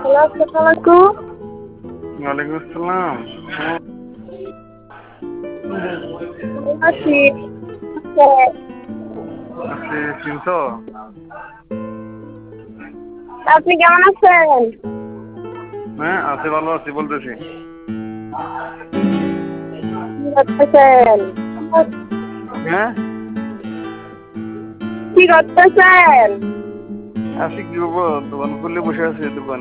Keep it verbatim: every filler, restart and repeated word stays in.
Hello, আসসালামু আলাইকুম। ওয়ালাইকুম আসসালাম। ভালো আছি। আছি, চিনছো? আপনি কেমন আছেন? হ্যাঁ, আছি, ভালো আছি বলতেছি। কি করতেছেন? হ্যাঁ, কি করতেছেন? আছি কি করবো, দোকান খুললে বসে আছি দোকানে।